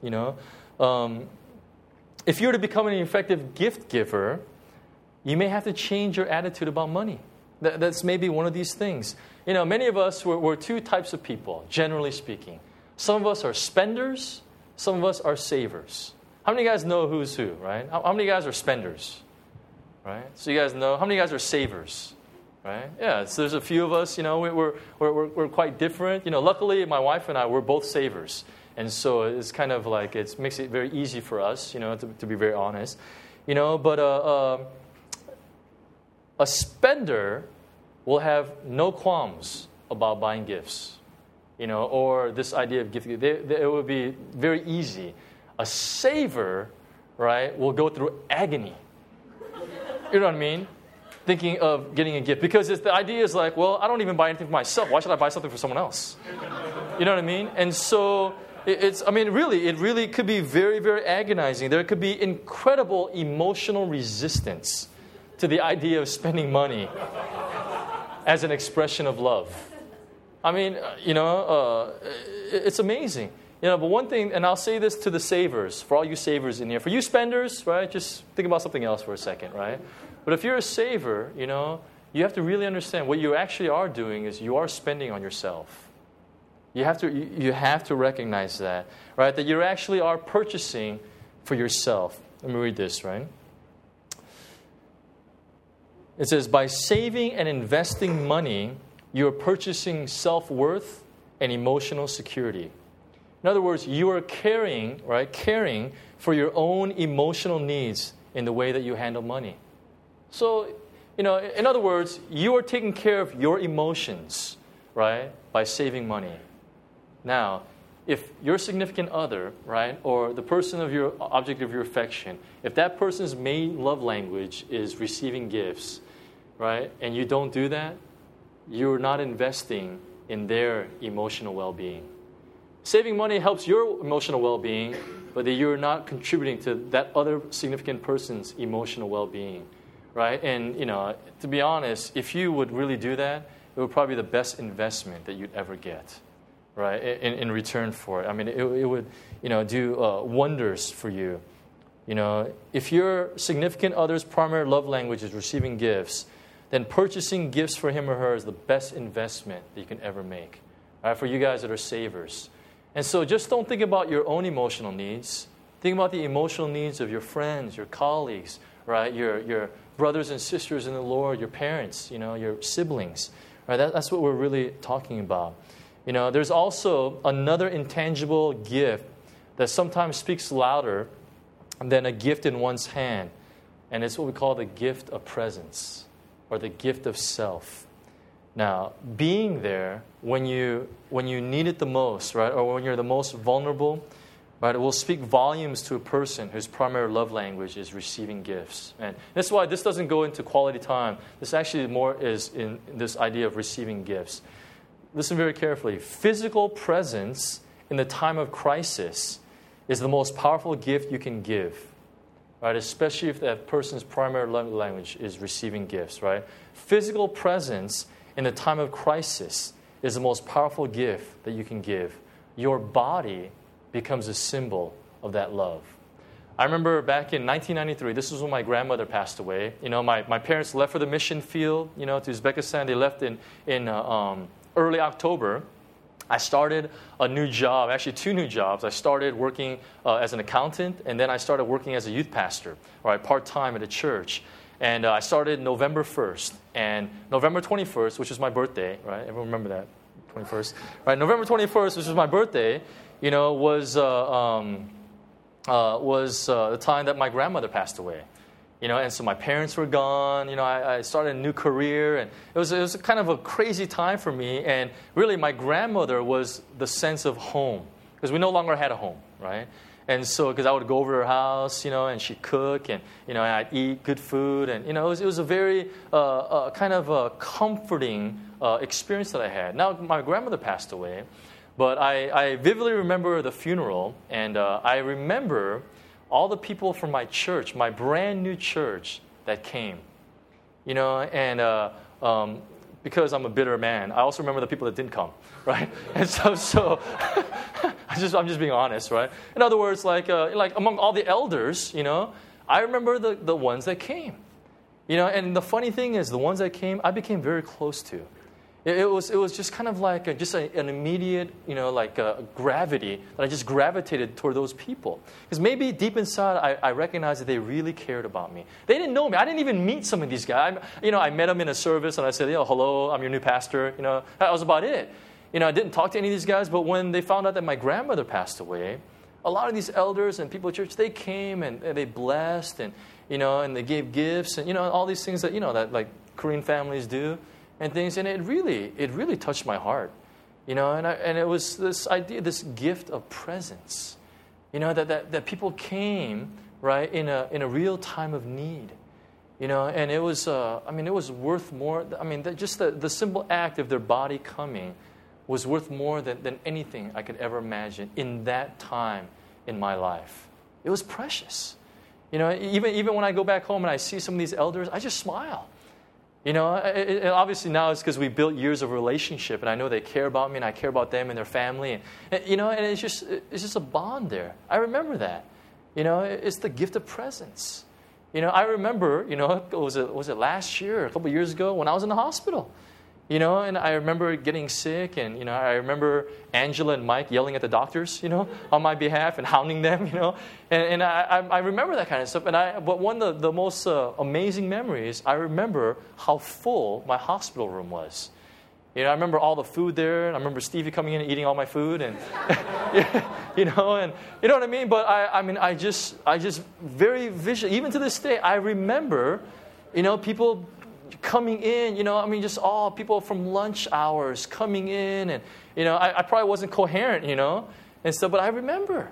If you were to become an effective gift giver, you may have to change your attitude about money. That's maybe one of these things. Many of us, we're two types of people, generally speaking. Some of us are spenders. Some of us are savers. How many of you guys know who's who, right? How many of you guys are spenders, right? So you guys know. How many of you guys are savers, right? Yeah, so there's a few of us, we're quite different. Luckily, my wife and I, we're both savers. And so it's kind of like, it makes it very easy for us, to be very honest. But a spender will have no qualms about buying gifts, or this idea of gifting. It would be very easy. A saver, right, will go through agony. You know what I mean? Thinking of getting a gift. Because the idea is like, well, I don't even buy anything for myself. Why should I buy something for someone else? You know what I mean? And so it really could be very, very agonizing. There could be incredible emotional resistance to the idea of spending money as an expression of love. I mean, it's amazing. But one thing, and I'll say this to the savers, for all you savers in here, for you spenders, right, just think about something else for a second, right? But if you're a saver, you have to really understand what you actually are doing is you are spending on yourself. You have to recognize that, right? That you actually are purchasing for yourself. Let me read this, right? It says, by saving and investing money, you are purchasing self-worth and emotional security. In other words, you are caring for your own emotional needs in the way that you handle money. So, in other words, you are taking care of your emotions, right, by saving money. Now, if your significant other, right, or the person of your object of your affection, if that person's main love language is receiving gifts, right, and you don't do that, you're not investing in their emotional well-being. Saving money helps your emotional well-being, but that you're not contributing to that other significant person's emotional well-being, right? And, to be honest, if you would really do that, it would probably be the best investment that you'd ever get, right, in return for it. I mean, it would, do wonders for you. If your significant other's primary love language is receiving gifts, then purchasing gifts for him or her is the best investment that you can ever make, right, for you guys that are savers. And so just don't think about your own emotional needs. Think about the emotional needs of your friends, your colleagues, right? Your brothers and sisters in the Lord, your parents, your siblings. Right? That's what we're really talking about. There's also another intangible gift that sometimes speaks louder than a gift in one's hand. And it's what we call the gift of presence, or the gift of self. Now, being there when you need it the most, right, or when you're the most vulnerable, Right? It will speak volumes to a person whose primary love language is receiving gifts. And that's why this doesn't go into quality time. This actually more is in this idea of receiving gifts. Listen very carefully. Physical presence in the time of crisis is the most powerful gift you can give. Right? Especially if that person's primary love language is receiving gifts. Right? Physical presence in the time of crisis is the most powerful gift that you can give. Your body becomes a symbol of that love. I remember back in 1993, this was when my grandmother passed away. My parents left for the mission field, to Uzbekistan. They left in early October. I started a new job, actually 2 new jobs. I started working as an accountant, and then I started working as a youth pastor, right, part-time at a church. And I started November 1st. And November 21st, which is my birthday, right? Everyone remember that, 21st? Right, November 21st, which is my birthday, was the time that my grandmother passed away. And so my parents were gone. I started a new career, and it was kind of a crazy time for me. And really, my grandmother was the sense of home, because we no longer had a home, right? And so, because I would go over to her house, and she'd cook, and I'd eat good food, and it was a very kind of a comforting experience that I had. Now my grandmother passed away, but I vividly remember the funeral, and I remember all the people from my church, my brand new church that came, and because I'm a bitter man, I also remember the people that didn't come, right? And so I'm just being honest, right? In other words, like among all the elders, I remember the ones that came, and the funny thing is, the ones that came, I became very close to. It was just kind of like an immediate, gravity that I just gravitated toward those people. Because maybe deep inside, I recognized that they really cared about me. They didn't know me. I didn't even meet some of these guys. I met them in a service, and I said, hello, I'm your new pastor. That was about it. I didn't talk to any of these guys, but when they found out that my grandmother passed away, a lot of these elders and people at church, they came and they blessed, and they gave gifts, and all these things that that like Korean families do. And things, and it really touched my heart, and it was this idea, this gift of presence, that people came, right, in a real time of need, and it was, it was worth more. Just the simple act of their body coming was worth more than anything I could ever imagine in that time in my life. It was precious, even when I go back home and I see some of these elders, I just smile. Obviously now it's because we built years of relationship, and I know they care about me, and I care about them and their family, and it's just a bond there. I remember that. It's the gift of presence. I remember, was it last year, a couple of years ago, when I was in the hospital. And I remember getting sick, and, I remember Angela and Mike yelling at the doctors, on my behalf and hounding them, And I remember that kind of stuff. But one of the most amazing memories, I remember how full my hospital room was. I remember all the food there, and I remember Stevie coming in and eating all my food, and, and you know what I mean? But I just very visual, even to this day, I remember, people coming in, just all people from lunch hours coming in, and I probably wasn't coherent, and stuff, but I remember,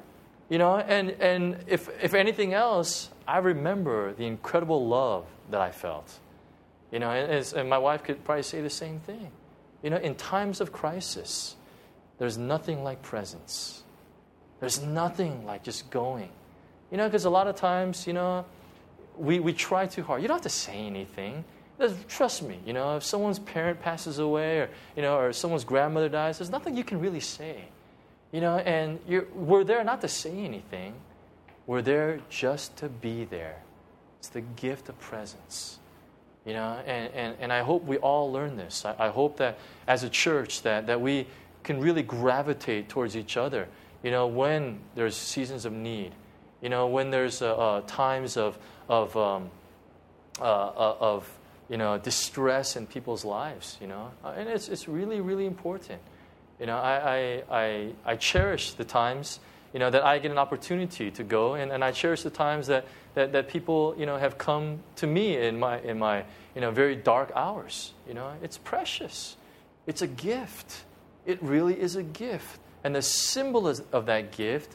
and if anything else, I remember the incredible love that I felt, and my wife could probably say the same thing, in times of crisis, there's nothing like presence, there's nothing like just going, because a lot of times, we try too hard. You don't have to say anything. Trust me, if someone's parent passes away, or someone's grandmother dies, there's nothing you can really say, and we're there not to say anything. We're there just to be there. It's the gift of presence, and I hope we all learn this. I hope that as a church that we can really gravitate towards each other, when there's seasons of need, when there's times of distress in people's lives, and it's really, really important. I cherish the times, that I get an opportunity to go, and I cherish the times that people, have come to me in my very dark hours. It's precious. It's a gift. It really is a gift, and the symbol of that gift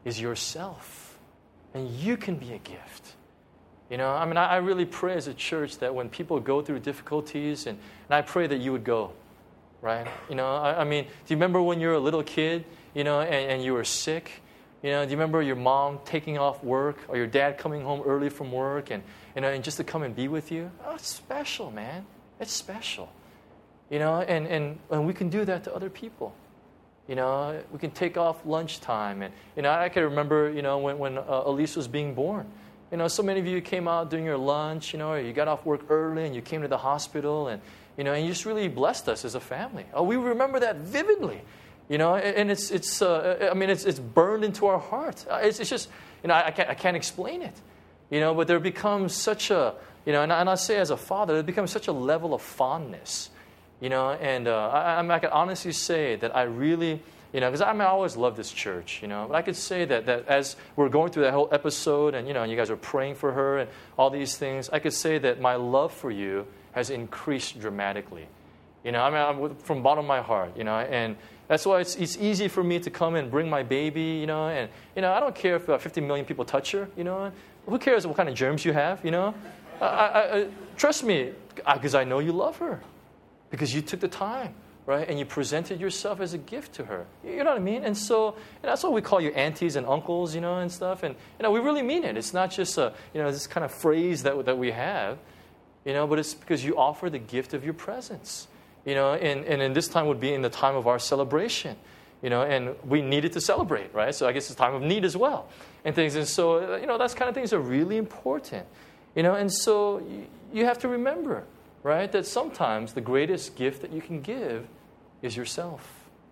is yourself. And you can be a gift. I mean, I really pray as a church that when people go through difficulties, and I pray that you would go, right? I mean, do you remember when you were a little kid, and you were sick? Do you remember your mom taking off work or your dad coming home early from work and just to come and be with you? Oh, it's special, man. It's special. And we can do that to other people. We can take off lunchtime. And, I can remember, when Elise was being born. So many of you came out during your lunch, or you got off work early and you came to the hospital and you just really blessed us as a family. Oh, we remember that vividly, and it's burned into our heart. It's just, I can't explain it, but there becomes such a, and I say as a father, there becomes such a level of fondness, and I can honestly say that I really, because I always love this church, but I could say that as we're going through that whole episode and, and you guys are praying for her and all these things, I could say that my love for you has increased dramatically. I'm from the bottom of my heart, and that's why it's easy for me to come and bring my baby, and, I don't care if 50 million people touch her, who cares what kind of germs you have, I trust me, because I know you love her, because you took the time. Right? And you presented yourself as a gift to her. You know what I mean? And so that's why we call you aunties and uncles, and stuff. And, we really mean it. It's not just, this kind of phrase that we have, but it's because you offer the gift of your presence. And in this time would be in the time of our celebration, and we needed to celebrate, right? So I guess it's a time of need as well and things. And so, that's kind of things are really important, and so you have to remember, right? That sometimes the greatest gift that you can give is yourself.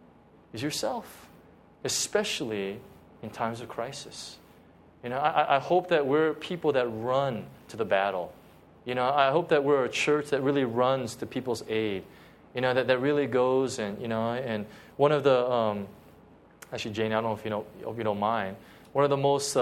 Especially in times of crisis. I hope that we're people that run to the battle. I hope that we're a church that really runs to people's aid. That really goes and one of the, actually, Jane, I don't know if you don't mind, one of the most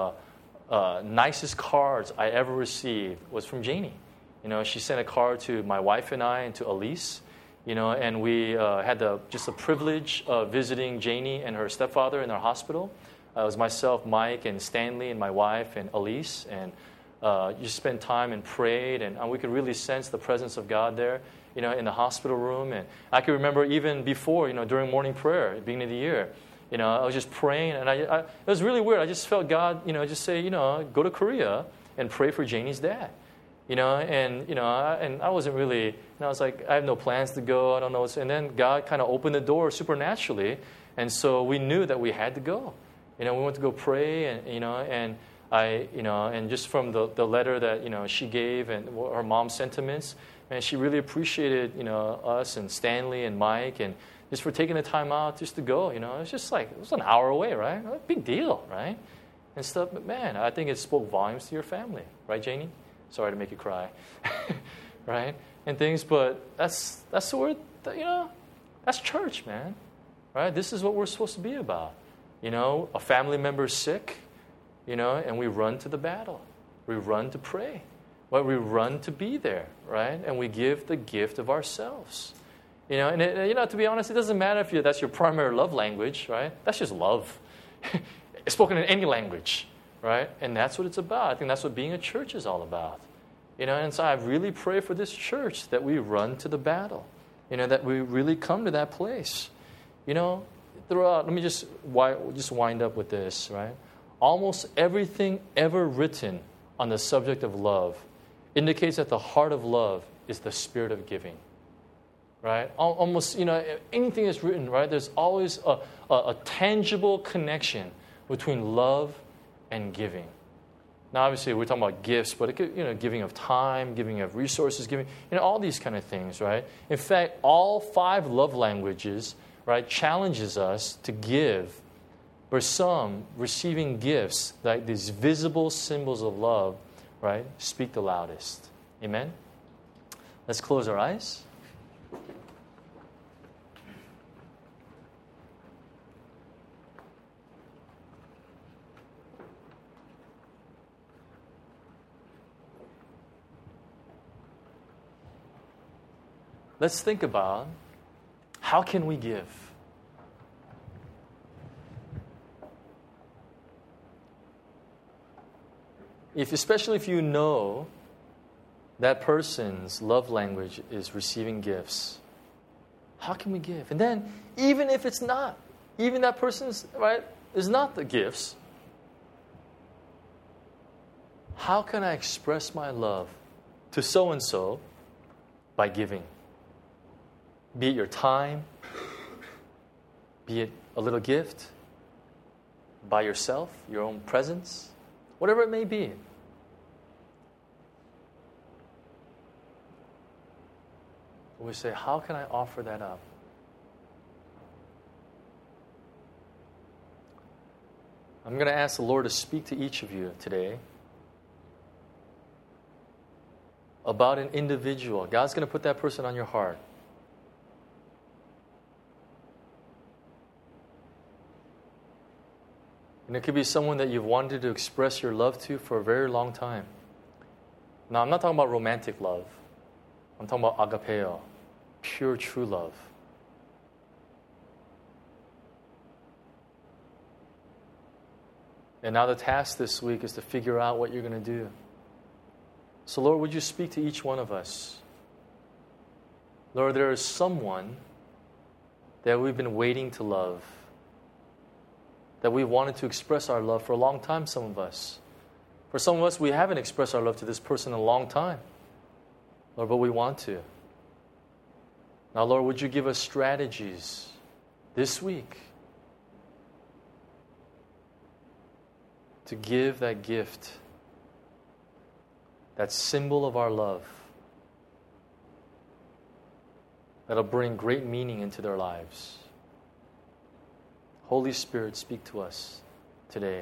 nicest cards I ever received was from Janie. She sent a card to my wife and I and to Elise, and we had just the privilege of visiting Janie and her stepfather in their hospital. It was myself, Mike, and Stanley, and my wife, and Elise, and just spent time and prayed, and we could really sense the presence of God there, in the hospital room. And I can remember even before, during morning prayer at the beginning of the year, I was just praying, and it was really weird. I just felt God, just say, go to Korea and pray for Janie's dad. And I wasn't really, I was like, I have no plans to go, I don't know. And then God kind of opened the door supernaturally, and so we knew that we had to go. We went to go pray, and and just from the letter that, she gave and her mom's sentiments, and she really appreciated, us and Stanley and Mike, and just for taking the time out just to go, it was just like, it was an hour away, right? A big deal, right? And stuff, but man, I think it spoke volumes to your family, right, Janie? Sorry to make you cry, right? And things, but that's the word, that's church, man, right? This is what we're supposed to be about. A family member is sick, and we run to the battle. We run to pray. Well, we run to be there, right? And we give the gift of ourselves. And to be honest, it doesn't matter if that's your primary love language, right? That's just love. It's spoken in any language. Right? And that's what it's about. I think that's what being a church is all about. And so I really pray for this church that we run to the battle. That we really come to that place. Throughout, let me just wind up with this, right? Almost everything ever written on the subject of love indicates that the heart of love is the spirit of giving. Right? Almost, anything that's written, right? There's always a tangible connection between love and giving. Now, obviously, we're talking about gifts, but it could, giving of time, giving of resources, giving, all these kind of things, right? In fact, all 5 love languages, right, challenges us to give, but some receiving gifts, like these visible symbols of love, right, speak the loudest. Amen? Let's close our eyes. Let's think about how can we give? especially if you know that person's love language is receiving gifts, how can we give? And then, even if it's not, even that person's, right, is not the gifts, how can I express my love to so-and-so by giving? Be it your time, be it a little gift, by yourself, your own presence, whatever it may be. We say, how can I offer that up? I'm going to ask the Lord to speak to each of you today about an individual. God's going to put that person on your heart. And it could be someone that you've wanted to express your love to for a very long time. Now, I'm not talking about romantic love. I'm talking about agapeo, pure, true love. And now the task this week is to figure out what you're going to do. So, Lord, would you speak to each one of us? Lord, there is someone that we've been waiting to love, that we wanted to express our love for a long time, some of us. For some of us, we haven't expressed our love to this person in a long time. Lord, but we want to. Now, Lord, would you give us strategies this week to give that gift, that symbol of our love, that'll bring great meaning into their lives. Holy Spirit, speak to us today.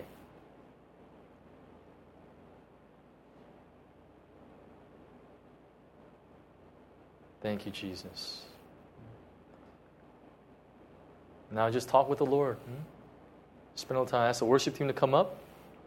Thank you, Jesus. Now just talk with the Lord. Spend a little time. Ask the worship team to come up.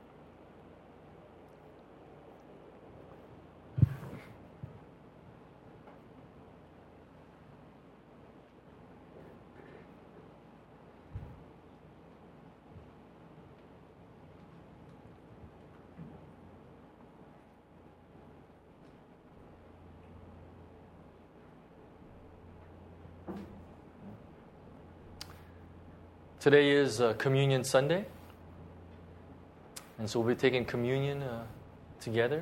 Today is Communion Sunday, and so we'll be taking communion together.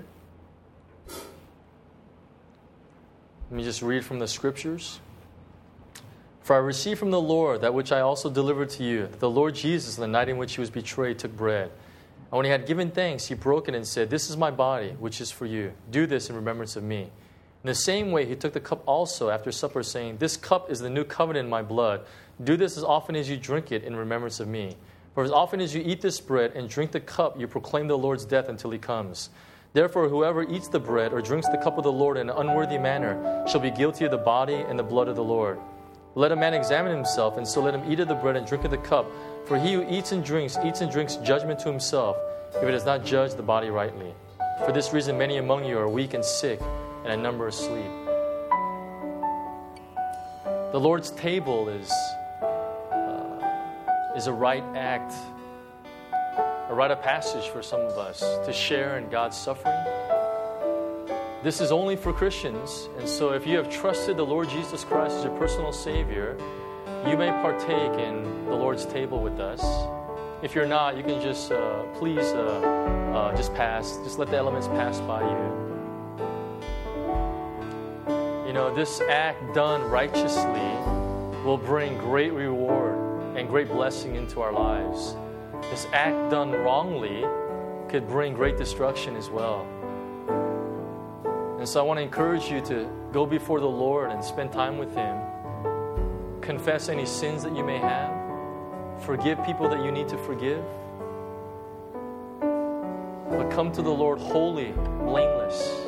Let me just read from the Scriptures. For I received from the Lord that which I also delivered to you, that the Lord Jesus, on the night in which he was betrayed, took bread. And when he had given thanks, he broke it and said, "This is my body, which is for you. Do this in remembrance of me." In the same way, he took the cup also after supper, saying, "This cup is the new covenant in my blood. Do this as often as you drink it in remembrance of me. For as often as you eat this bread and drink the cup, you proclaim the Lord's death until he comes. Therefore, whoever eats the bread or drinks the cup of the Lord in an unworthy manner shall be guilty of the body and the blood of the Lord. Let a man examine himself, and so let him eat of the bread and drink of the cup. For he who eats and drinks judgment to himself, if he does not judge the body rightly. For this reason, many among you are weak and sick, and a number asleep." The Lord's table is a rite act, a rite of passage for some of us to share in God's suffering. This is only for Christians, and so if you have trusted the Lord Jesus Christ as your personal Savior, you may partake in the Lord's table with us. If you're not, you can just please just let the elements pass by you. You know, this act done righteously will bring great reward and great blessing into our lives. This act done wrongly could bring great destruction as well. And so I want to encourage you to go before the Lord and spend time with him. Confess any sins that you may have. Forgive people that you need to forgive. But come to the Lord holy, blameless.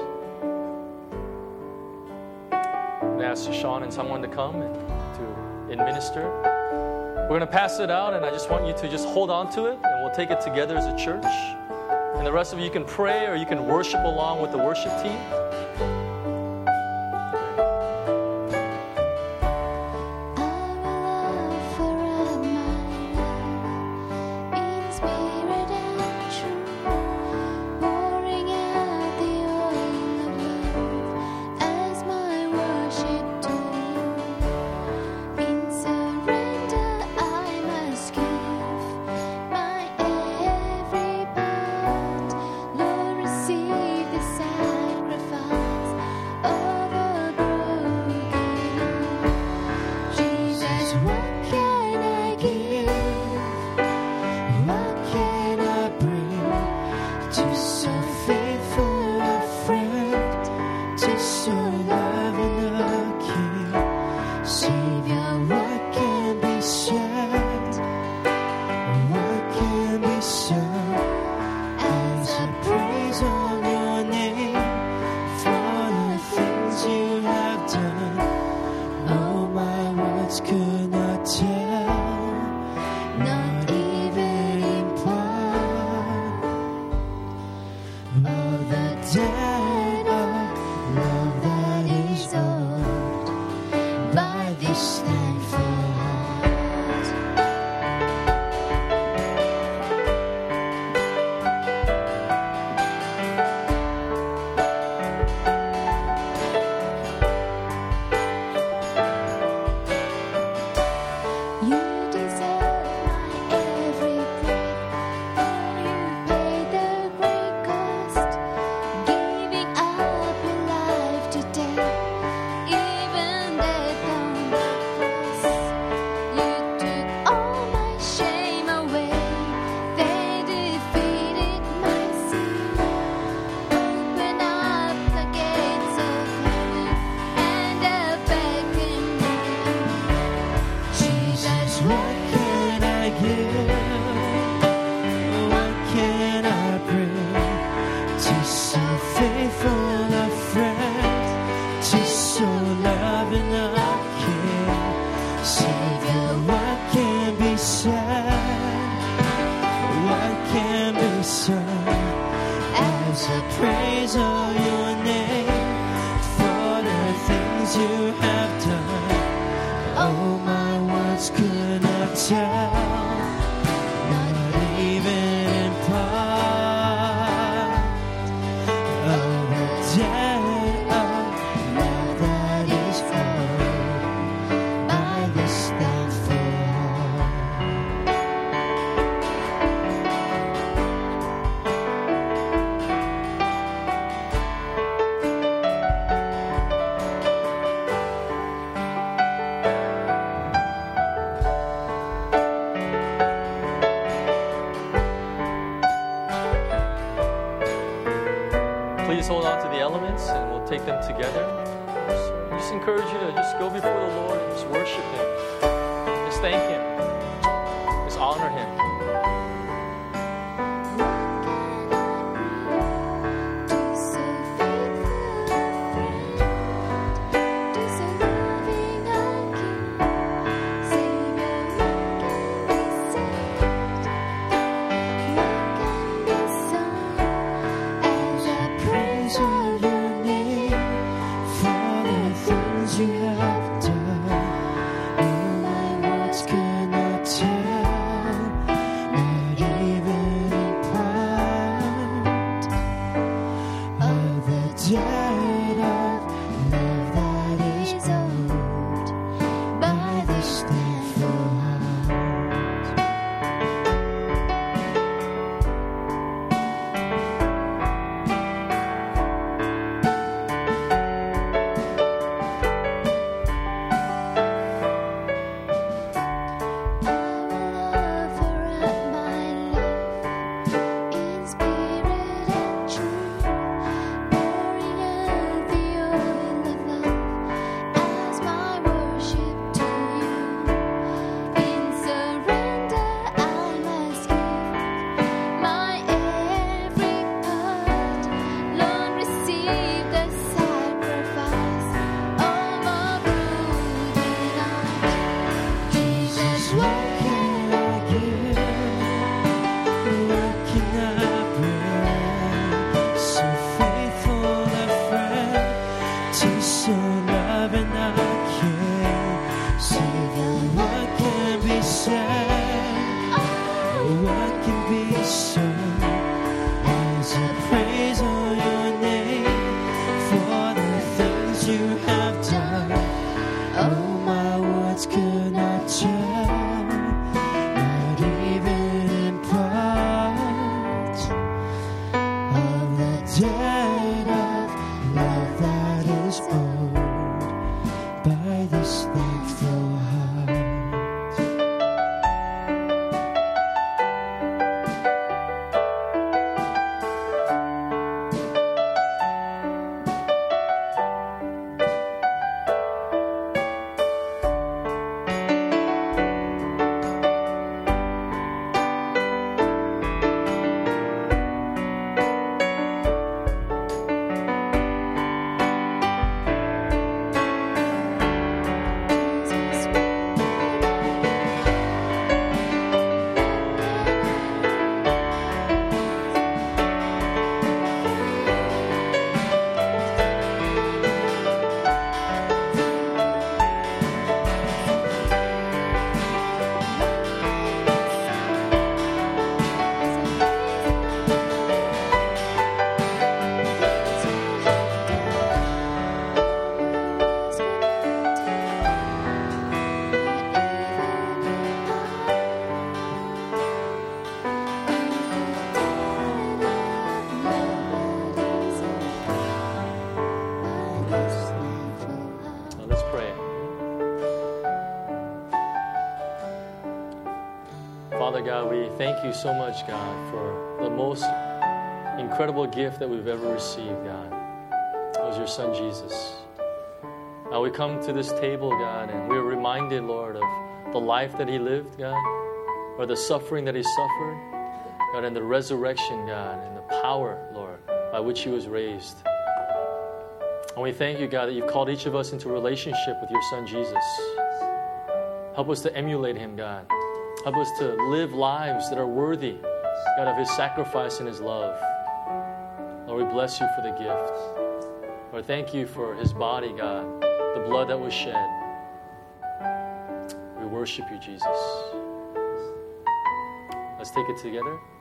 I'm going to ask Sean and someone to come and to administer. We're going to pass it out, and I just want you to just hold on to it, and we'll take it together as a church. And the rest of you can pray or you can worship along with the worship team. Pouring song as I praise of your name for the things you have done. Oh, my words could not tell, not even in part, of the depth of love that is flowed by this thankful heart. Please hold on to the elements and we'll take them together. So I just encourage you to just go before the Lord and just worship Him. Just thank Him. Just honor Him. Praise of your name for the things you have done. Oh, my words cannot tell, not even in part, of the debt of love that is owed by this thankful heart. Jesus, what can I give? What can I bring? So faithful a friend, to so loving a king. Savior, what can be said? What can be sung as I praise on your name for the things you have done? Oh, my words could not tell, not even in part, of the debt of love that is owed by this thankful heart. Now let's pray. Father God, we thank you so much, God, for the most incredible gift that we've ever received, God. It was your Son, Jesus. Now we come to this table, God, and we're reminded, Lord, of the life that He lived, God, or the suffering that He suffered, God, and the resurrection, God, and the power, Lord, by which He was raised. And we thank you, God, that you've called each of us into a relationship with your Son, Jesus. Help us to emulate Him, God. Help us to live lives that are worthy God, of his sacrifice and his love. Lord, we bless you for the gift. Lord, thank you for his body, God, the blood that was shed. We worship you, Jesus. Let's take it together.